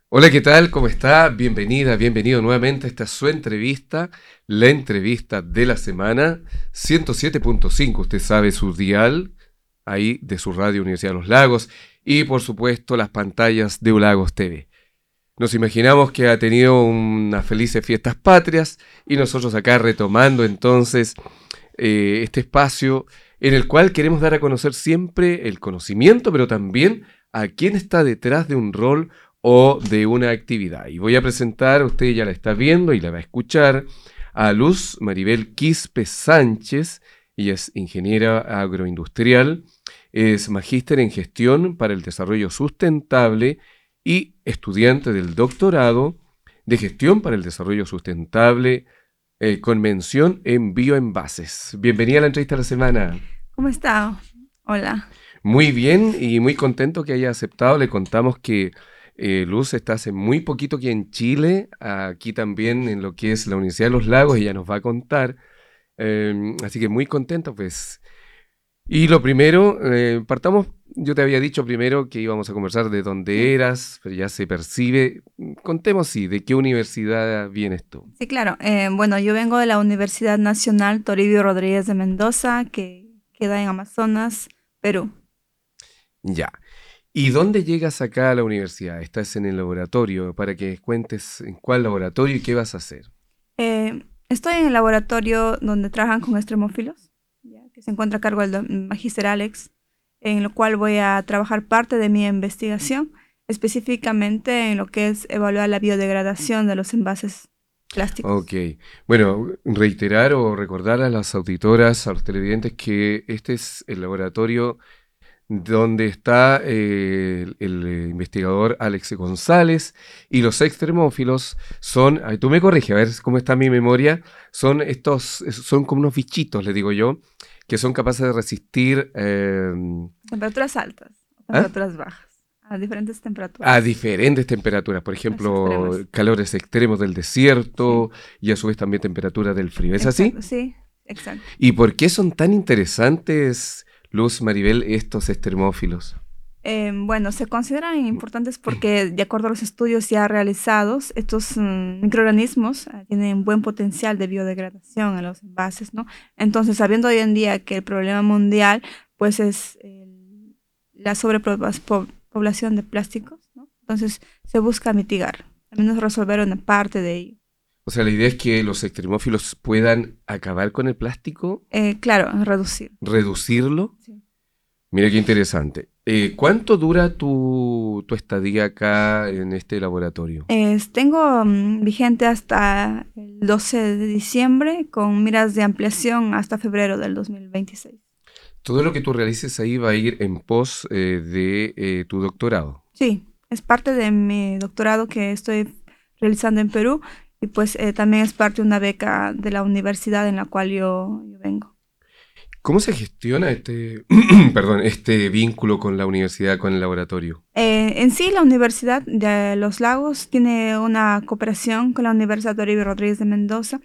Hola, ¿qué tal? ¿Cómo está? Bienvenida, bienvenido nuevamente a esta su entrevista, la entrevista de la semana, 107.5, usted sabe su dial, ahí de su radio Universidad de los Lagos, y por supuesto las pantallas de Ulagos TV. Nos imaginamos que ha tenido unas felices fiestas patrias y nosotros acá retomando entonces este espacio en el cual queremos dar a conocer siempre el conocimiento, pero también a quién está detrás de un rol o de una actividad. Y voy a presentar, usted ya la está viendo y la va a escuchar, a Luz Maribel Quispe Sánchez. Ella es ingeniera agroindustrial, es magíster en gestión para el desarrollo sustentable y estudiante del doctorado de gestión para el desarrollo sustentable con mención en bioenvases. Bienvenida a la entrevista de la semana. ¿Cómo está? Hola. Muy bien y muy contento que haya aceptado. Le contamos que Luz está hace muy poquito aquí en Chile, aquí también en lo que es la Universidad de los Lagos, ella nos va a contar. Así que muy contento, pues. Y lo primero, partamos, yo te había dicho primero que íbamos a conversar de dónde Sí, eras, pero ya se percibe. Contemos, sí, de qué universidad vienes tú. sí, claro. Bueno, yo vengo de la Universidad Nacional Toribio Rodríguez de Mendoza, que queda en Amazonas, Perú. Ya. ¿Y dónde llegas acá a la universidad? Estás en el laboratorio para que cuentes en cuál laboratorio y qué vas a hacer. Estoy en el laboratorio donde trabajan con extremófilos, ya, que se encuentra a cargo del magíster Alex, en lo cual voy a trabajar parte de mi investigación, específicamente en lo que es evaluar la biodegradación de los envases Ok. plásticos. Bueno, reiterar o recordar a las auditoras, a los televidentes, que este es el laboratorio donde está el investigador Alex González y los extremófilos son, ay, tú me corriges, a ver cómo está mi memoria, son estos, son como unos bichitos, le digo yo, que son capaces de resistir Temperaturas altas, ¿ah? temperaturas bajas, a diferentes A temperaturas. diferentes temperaturas, por Las ejemplo, extremas. calores extremos del Sí, desierto y a su vez también temperaturas del frío. ¿Es exacto, así? sí, exacto. ¿Y por qué son tan interesantes, Luz Maribel, estos extremófilos? Bueno, se consideran importantes porque, de acuerdo a los estudios ya realizados, estos microorganismos tienen buen potencial de biodegradación en los envases, ¿no? Entonces, sabiendo hoy en día que el problema mundial, pues, es la sobrepoblación de plásticos, ¿no? Entonces, se busca mitigar, al menos resolver una parte de ello. O sea, la idea es que los extremófilos puedan acabar con el plástico, Claro, reducir. reducirlo. Sí. Mira qué interesante. ¿Cuánto dura tu estadía acá en este laboratorio? Tengo vigente hasta el 12 de diciembre con miras de ampliación hasta febrero del 2026. Todo lo que tú realices ahí va a ir en pos de tu doctorado. Sí, es parte de mi doctorado que estoy realizando en Perú y pues también es parte de una beca de la universidad en la cual yo vengo. ¿Cómo se gestiona este, perdón, este vínculo con la universidad, con el laboratorio? En sí, la Universidad de Los Lagos tiene una cooperación con la Universidad Toribio Rodríguez de Mendoza.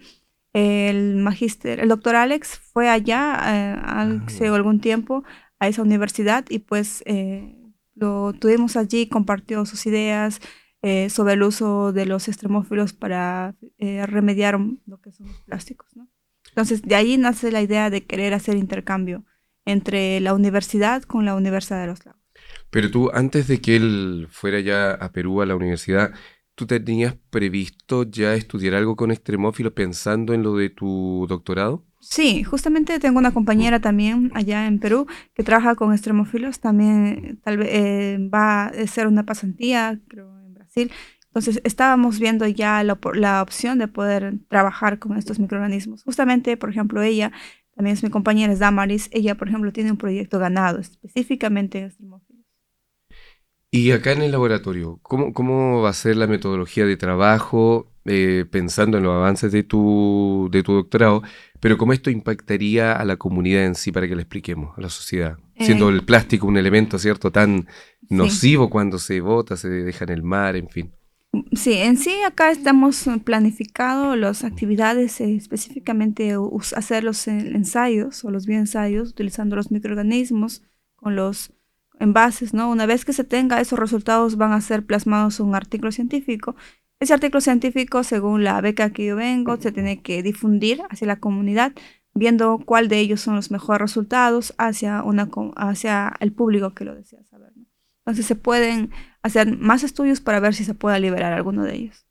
El doctor Alex fue allá hace Ah, algún tiempo a esa universidad y pues lo tuvimos allí, compartió sus ideas sobre el uso de los extremófilos para remediar lo que son los plásticos, ¿no? Entonces, de ahí nace la idea de querer hacer intercambio entre la universidad con la Universidad de los Lagos. pero tú, antes de que él fuera ya a Perú, a la universidad, ¿tú tenías previsto ya estudiar algo con extremófilos pensando en lo de tu doctorado? Sí, justamente tengo una Mm. compañera también allá en Perú que trabaja con extremófilos, también tal vez va a hacer una pasantía, creo, en Brasil. Entonces estábamos viendo ya la opción de poder trabajar con estos microorganismos. Justamente, por ejemplo, ella, también es mi compañera, es Damaris, ella, por ejemplo, tiene un proyecto ganado específicamente en extremófilos. Y acá en el laboratorio, ¿cómo va a ser la metodología de trabajo, pensando en los avances de tu doctorado, pero cómo esto impactaría a la comunidad en sí para que le expliquemos, a la sociedad? Siendo Eh, el plástico un elemento, ¿cierto?, tan sí. nocivo cuando se bota, se deja en el mar, en fin. Sí, en sí acá estamos planificado las actividades, específicamente hacer los ensayos o los bioensayos utilizando los microorganismos con los envases, ¿no? Una vez que se tenga esos resultados van a ser plasmados en un artículo científico. Ese artículo científico, según la beca que yo vengo, se tiene que difundir hacia la comunidad, viendo cuál de ellos son los mejores resultados hacia el público que lo desea saber, ¿no? Entonces se pueden hacer más estudios para ver si se puede liberar alguno de ellos.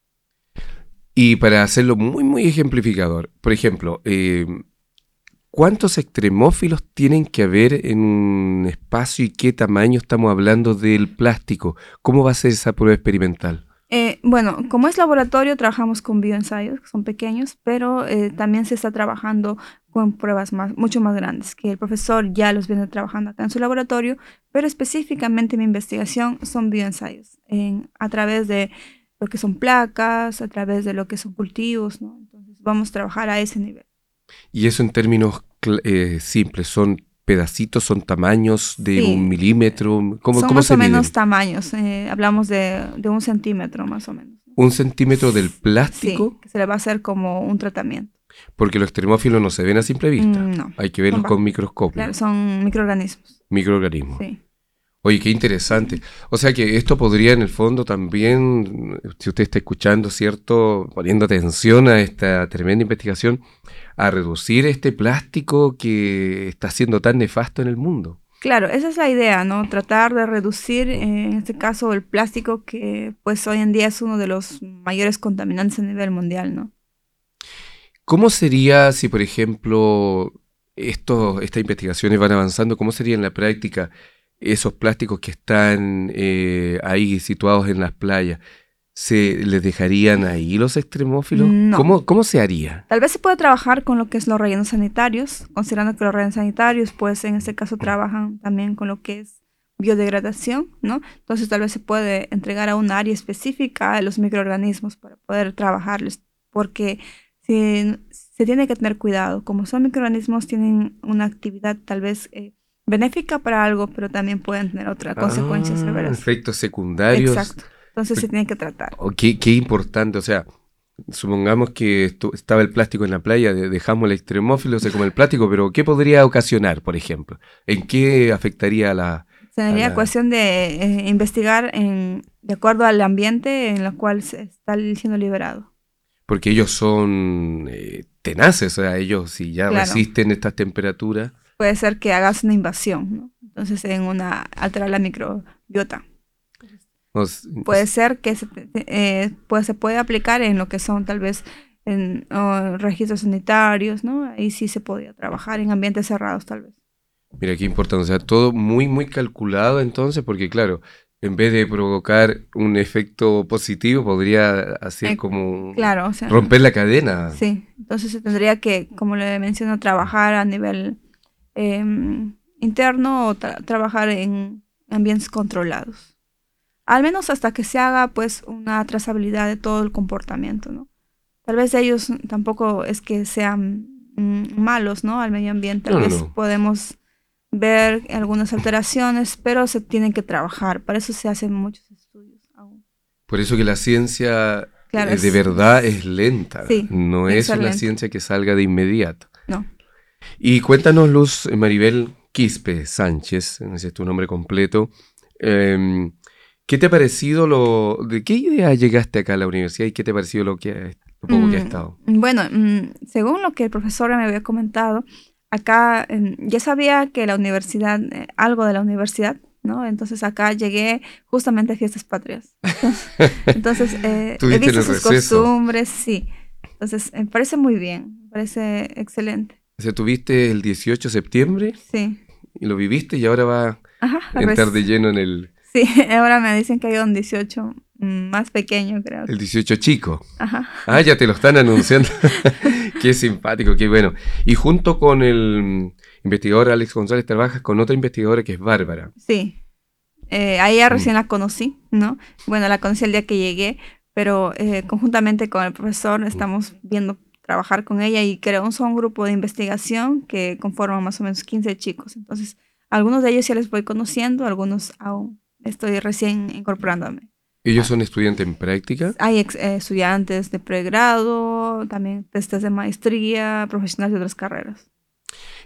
Y para hacerlo muy, muy ejemplificador, por ejemplo, ¿cuántos extremófilos tienen que haber en un espacio y qué tamaño estamos hablando del plástico? ¿Cómo va a ser esa prueba experimental? Bueno, como es laboratorio, trabajamos con bioensayos, que son pequeños, pero también se está trabajando con pruebas mucho más grandes, que el profesor ya los viene trabajando acá en su laboratorio, pero específicamente mi investigación son bioensayos, a través de lo que son placas, a través de lo que son cultivos, ¿no? Entonces vamos a trabajar a ese nivel. Y eso en términos simples, ¿son pedacitos, son tamaños de 1 milímetro? Son ¿Cómo más se o miden? menos tamaños, hablamos de 1 centímetro más o menos. 1 centímetro del plástico. Sí, que se le va a hacer como un tratamiento. Porque los extremófilos no se ven a simple vista. No. Hay que verlos con microscopio. Claro, son microorganismos. Microorganismos. Sí. Oye, qué interesante. O sea que esto podría en el fondo también, si usted está escuchando, ¿cierto? Poniendo atención a esta tremenda investigación, a reducir este plástico que está siendo tan nefasto en el mundo. Claro, esa es la idea, ¿no? Tratar de reducir, en este caso, el plástico que pues hoy en día es uno de los mayores contaminantes a nivel mundial, ¿no? ¿Cómo sería si, por ejemplo, estas investigaciones van avanzando, cómo sería en la práctica esos plásticos que están ahí situados en las playas? ¿Se les dejarían ahí los extremófilos? No. ¿Cómo se haría? Tal vez se puede trabajar con lo que es los rellenos sanitarios, considerando que los rellenos sanitarios, pues en este caso trabajan también con lo que es biodegradación, ¿no? Entonces tal vez se puede entregar a un área específica de los microorganismos para poder trabajarles, porque se tiene que tener cuidado. Como son microorganismos, tienen una actividad tal vez benéfica para algo, pero también pueden tener otras consecuencias severas. Efectos secundarios. Exacto. Entonces se tiene que tratar. Qué importante, o sea, supongamos que estaba el plástico en la playa, dejamos el extremófilo, se come el plástico, pero ¿qué podría ocasionar, por ejemplo? ¿En qué afectaría a la...? Sería cuestión de investigar de acuerdo al ambiente en el cual se está siendo liberado. Porque ellos son tenaces, o sea, ellos si ya resisten estas temperaturas. Puede ser que hagas una invasión, ¿no? Entonces alterar la microbiota. Puede ser que se puede aplicar en lo que son tal vez en registros sanitarios, ¿no? Ahí sí se podría trabajar en ambientes cerrados tal vez. Mira, qué importante, o sea, todo muy, muy calculado entonces, porque claro, en vez de provocar un efecto positivo, podría hacer como romper la cadena. Sí, entonces se tendría que, como le menciono, trabajar a nivel interno o trabajar en ambientes controlados. Al menos hasta que se haga pues una trazabilidad de todo el comportamiento, ¿no? Tal vez ellos tampoco es que sean malos, ¿no? Al medio ambiente, tal vez podemos ver algunas alteraciones, pero se tienen que trabajar. Para eso se hacen muchos estudios aún. Por eso que la ciencia de verdad es lenta. Sí, no es una ciencia que salga de inmediato. No. Y cuéntanos, Luz Maribel Quispe Sánchez, ese es tu nombre completo. ¿Qué te ha parecido ¿de qué idea llegaste acá a la universidad y qué te ha parecido lo poco que ha estado? Bueno, según lo que el profesor me había comentado, acá ya sabía que la universidad, algo de la universidad, ¿no? Entonces acá llegué justamente a Fiestas Patrias. Entonces he visto sus costumbres, sí. Entonces me parece muy bien, me parece excelente. O sea, ¿tuviste el 18 de septiembre? Sí. Y lo viviste y ahora va a entrar de lleno en el... Sí, ahora me dicen que hay un 18 más pequeño, creo. El 18 chico. Ajá. Ah, ya te lo están anunciando. Qué simpático, qué bueno. Y junto con el investigador Alex González trabajas con otra investigadora que es Bárbara. Sí. A ella recién la conocí, ¿no? Bueno, la conocí el día que llegué, pero conjuntamente con el profesor estamos viendo trabajar con ella y creamos un grupo de investigación que conforman más o menos 15 chicos. Entonces, algunos de ellos ya les voy conociendo, algunos aún estoy recién incorporándome. ¿Ellos son estudiantes en práctica? Hay estudiantes de pregrado, también testes de maestría, profesionales de otras carreras.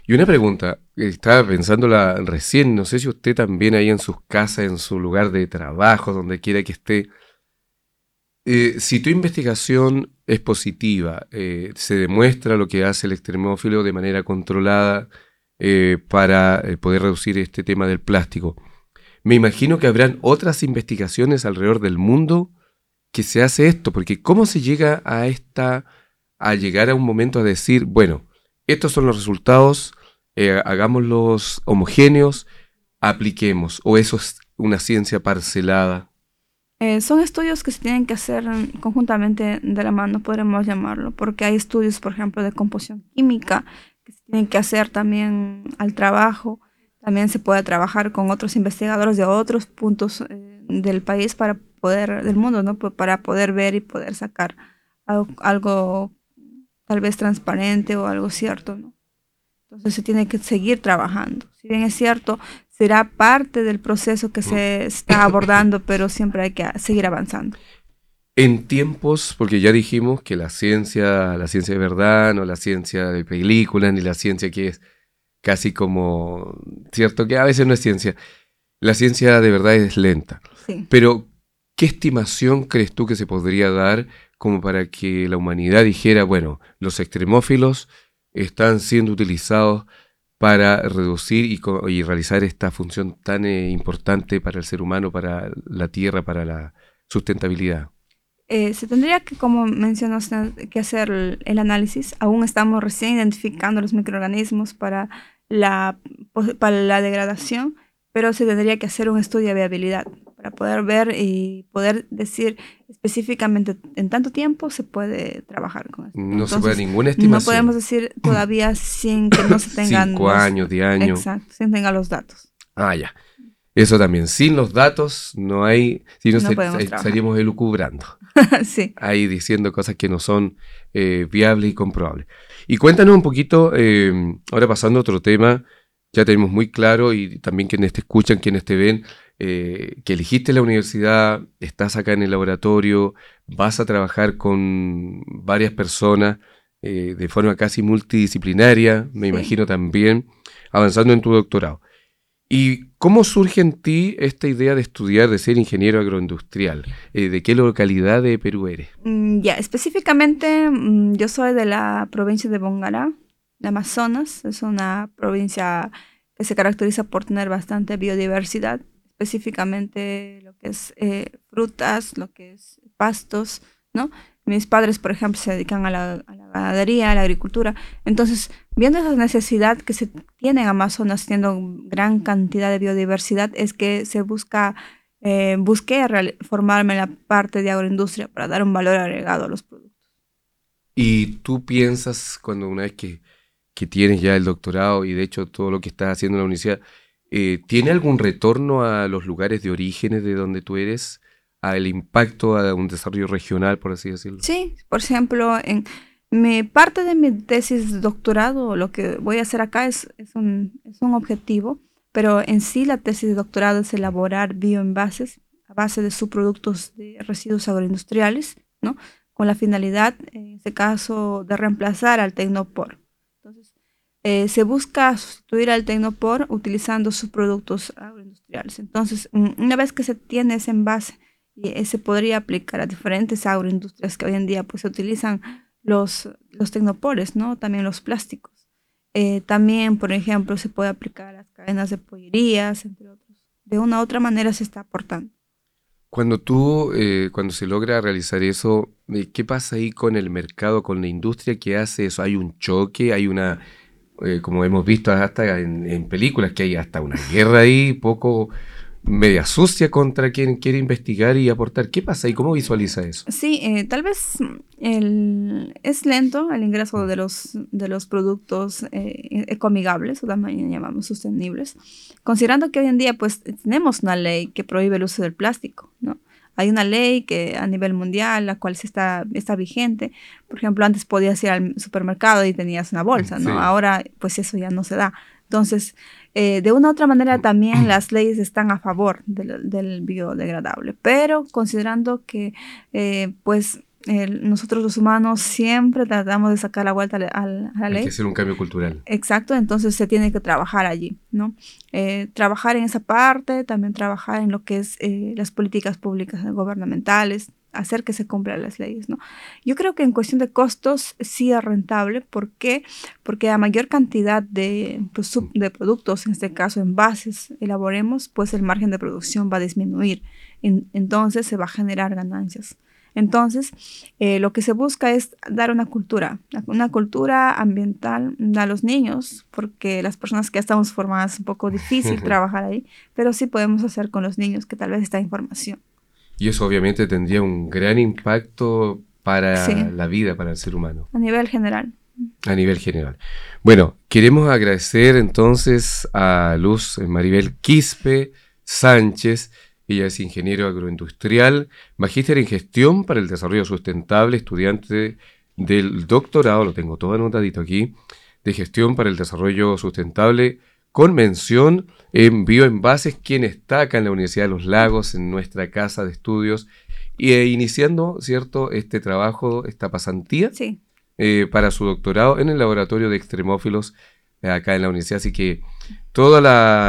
Y una pregunta, estaba pensándola recién, no sé si usted también ahí en sus casas, en su lugar de trabajo, donde quiera que esté, si tu investigación es positiva, se demuestra lo que hace el extremófilo de manera controlada para poder reducir este tema del plástico, me imagino que habrán otras investigaciones alrededor del mundo que se hace esto, porque ¿cómo se llega a llegar a un momento a decir, bueno, estos son los resultados, hagámoslos homogéneos, apliquemos, o eso es una ciencia parcelada? Son estudios que se tienen que hacer conjuntamente de la mano, podremos llamarlo, porque hay estudios, por ejemplo, de composición química que se tienen que hacer también al trabajo. También se puede trabajar con otros investigadores de otros puntos del país para poder, del mundo, ¿no? Para poder ver y poder sacar algo tal vez transparente o algo cierto, ¿no? Entonces se tiene que seguir trabajando. Si bien es cierto, será parte del proceso que se está abordando, pero siempre hay que seguir avanzando. En tiempos, porque ya dijimos que la ciencia de verdad, no la ciencia de películas, ni la ciencia que es casi como, cierto que a veces no es ciencia, la ciencia de verdad es lenta. Sí. Pero, ¿qué estimación crees tú que se podría dar como para que la humanidad dijera, bueno, los extremófilos están siendo utilizados para reducir y realizar esta función tan importante para el ser humano, para la tierra, para la sustentabilidad? Se tendría que, como mencionas, que hacer el análisis. Aún estamos recién identificando los microorganismos para la degradación, pero se tendría que hacer un estudio de viabilidad para poder ver y poder decir específicamente en tanto tiempo se puede trabajar con esto. No se puede Entonces, ninguna no estimación. podemos decir todavía sin que no se tengan 5 años, 10 años. exacto, sin tengan los datos. Ah, ya. Eso también. Sin los datos no hay, si no, No podemos trabajar. estaríamos elucubrando. Sí. Ahí diciendo cosas que no son viables y comprobables. Y cuéntanos un poquito, ahora pasando a otro tema, ya tenemos muy claro y también quienes te escuchan, quienes te ven, que elegiste la universidad, estás acá en el laboratorio, vas a trabajar con varias personas de forma casi multidisciplinaria, me Sí. imagino también, avanzando en tu doctorado. ¿Y cómo surge en ti esta idea de estudiar, de ser ingeniero agroindustrial? ¿De qué localidad de Perú eres? Ya, específicamente yo soy de la provincia de Bongará, de Amazonas. Es una provincia que se caracteriza por tener bastante biodiversidad, específicamente lo que es frutas, lo que es pastos, ¿no? Mis padres, por ejemplo, se dedican a la ganadería, a la agricultura. Entonces, viendo esa necesidad que se tiene en Amazonas, teniendo gran cantidad de biodiversidad, es que se busqué formarme en la parte de agroindustria para dar un valor agregado a los productos. ¿Y tú piensas, cuando una vez que tienes ya el doctorado y de hecho todo lo que estás haciendo en la universidad, ¿tiene algún retorno a los lugares de orígenes de donde tú eres? ¿Al impacto, a un desarrollo regional, por así decirlo? Sí, por ejemplo, en mi parte de mi tesis de doctorado, lo que voy a hacer acá es un objetivo, pero en sí la tesis de doctorado es elaborar bioenvases a base de subproductos de residuos agroindustriales, ¿no? Con la finalidad, en este caso, de reemplazar al tecnopor. Entonces, se busca sustituir al tecnopor utilizando subproductos agroindustriales. Entonces, una vez que se tiene ese envase, y se podría aplicar a diferentes agroindustrias que hoy en día pues se utilizan los tecnopores, ¿no? También los plásticos. También, por ejemplo, se puede aplicar a las cadenas de pollerías, entre otros. De una u otra manera se está aportando. Cuando se logra realizar eso, ¿qué pasa ahí con el mercado, con la industria que hace eso? ¿Hay un choque? ¿Hay una, como hemos visto hasta en películas, que hay hasta una guerra ahí, poco media sucia contra quien quiere investigar y aportar? ¿Qué pasa ahí? ¿Cómo visualiza eso? Sí, tal vez es lento el ingreso de los productos ecoamigables, o también llamamos sostenibles, considerando que hoy en día pues tenemos una ley que prohíbe el uso del plástico, ¿no? Hay una ley que a nivel mundial, la cual está vigente. Por ejemplo, antes podías ir al supermercado y tenías una bolsa, ¿no? Sí. Ahora pues eso ya no se da. Entonces, de una u otra manera también las leyes están a favor del biodegradable, pero considerando que pues nosotros los humanos siempre tratamos de sacar la vuelta a la ley. Hay que hacer un cambio cultural. Exacto, entonces se tiene que trabajar allí, ¿no? Trabajar en esa parte, también trabajar en lo que es las políticas públicas gubernamentales, hacer que se cumplan las leyes, ¿no? Yo creo que en cuestión de costos sí es rentable. ¿Por qué? Porque a mayor cantidad de productos, en este caso envases, elaboremos, pues el margen de producción va a disminuir. Entonces se va a generar ganancias. Entonces, lo que se busca es dar una cultura ambiental a los niños, porque las personas que ya estamos formadas es un poco difícil trabajar ahí, pero sí podemos hacer con los niños que tal vez esta información. Y eso obviamente tendría un gran impacto para la vida, para el ser humano. A nivel general. A nivel general. Bueno, queremos agradecer entonces a Luz Maribel Quispe Sánchez. Ella es ingeniero agroindustrial, magíster en gestión para el desarrollo sustentable, estudiante del doctorado, lo tengo todo anotadito aquí, de gestión para el desarrollo sustentable, con mención en bioenvases, quien está acá en la Universidad de los Lagos, en nuestra casa de estudios, iniciando, ¿cierto?, este trabajo, esta pasantía, sí, para su doctorado en el laboratorio de extremófilos acá en la universidad. Así que toda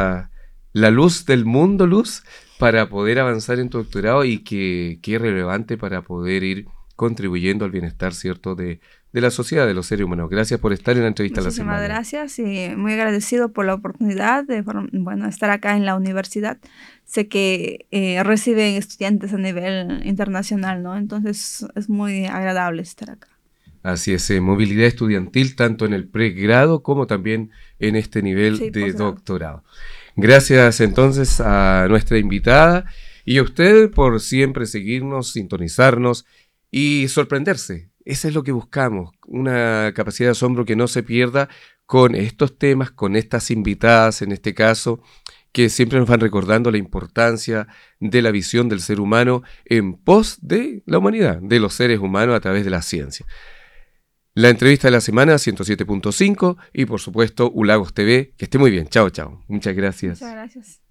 la luz del mundo, Luz, para poder avanzar en tu doctorado y que es relevante para poder ir contribuyendo al bienestar, ¿cierto?, de la sociedad, de los seres humanos. Gracias por estar en la entrevista de la semana. Muchísimas gracias y muy agradecido por la oportunidad de estar acá en la universidad. Sé que reciben estudiantes a nivel internacional, ¿no? Entonces es muy agradable estar acá. Así es, movilidad estudiantil tanto en el pregrado como también en este nivel de doctorado. Gracias entonces a nuestra invitada y a usted por siempre seguirnos, sintonizarnos y sorprenderse. Eso es lo que buscamos, una capacidad de asombro que no se pierda con estos temas, con estas invitadas en este caso, que siempre nos van recordando la importancia de la visión del ser humano en pos de la humanidad, de los seres humanos a través de la ciencia. La entrevista de la semana, 107.5 y por supuesto Ulagos TV. Que esté muy bien. Chao, chao. Muchas gracias. Muchas gracias.